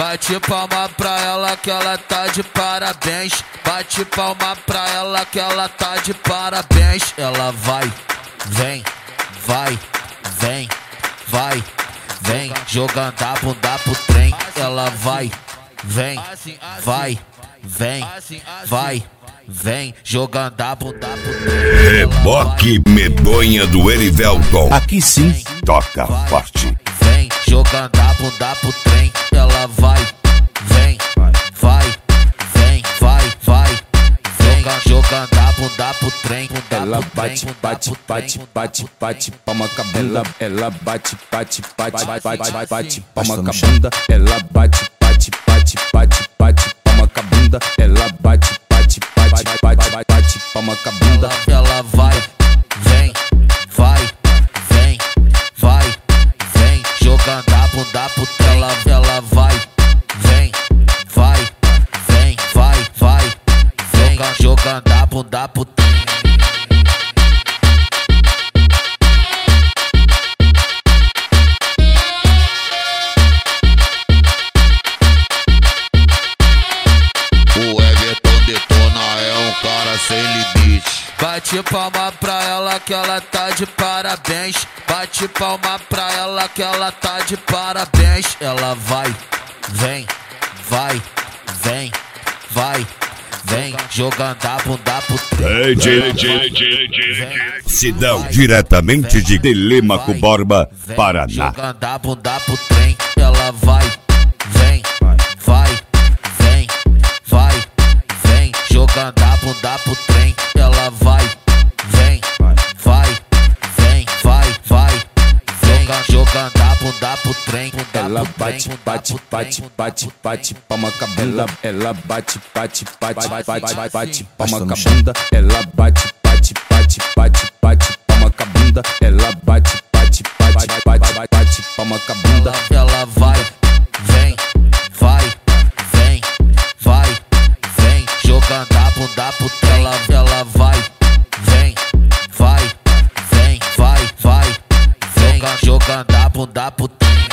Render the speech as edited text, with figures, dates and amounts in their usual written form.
Bate palma pra ela que ela tá de parabéns. Bate palma pra ela que ela tá de parabéns. Ela vai, vem, vai, vem, vai, vem, jogando a bunda pro trem. Ela vai, vem, vai, vem, vai, vem, jogando a bunda pro trem. Reboque medonha do Erivelton. Aqui sim, toca forte. Vem, jogando a bunda pro trem. Ela vai, vem, vai, vem, vai, vai, vem, jogando a bunda pro trem. Ela bate, bate, bate, bate, bate, palma cabela. Ela bate, bate, bate, bate, bate, palma cabunda. Ela bate, bate, bate, bate, bate, palma cabunda. Ela bate, bate, bate, bate, bate, palma cabunda. Ela vai, vem, vai, vem, vai, vem, jogando a bunda pro trem. Ela vai, vem, vai, vem, vai, vai, vem, jogando a bunda pro trem. O Everton Detona é um cara sem limite. Bate palma pra ela que ela tá de parabéns. Bate palma pra ela que ela tá de parabéns. Ela vai, vem, vai, vem, vai, vem, jogando a bunda pro trem. Sidão, diretamente de Telêmaco Borba, Paraná. Jogando a bunda pro trem. Ela vai, vem, vai, vem, vai, vem, jogando a bunda pro trem. Ela vai, vem, vai, vem, vai, vai, vem, jogando a bunda pro trem. Ela bate, bate, bate, bate, bate, palma cabela. Ela bate, bate, bate, bate, bate, palma cabunda. Ela bate, bate, bate, bate, bate, palma cabunda. Ela bate, bate, bate, bate, bate, palma cabunda. Ela vai, vem, vai, vem, vai, vem, jogando a bunda pro trem. Ela vai, vem, vai, vem, vai, vai, vem, jogando a bunda pro trem.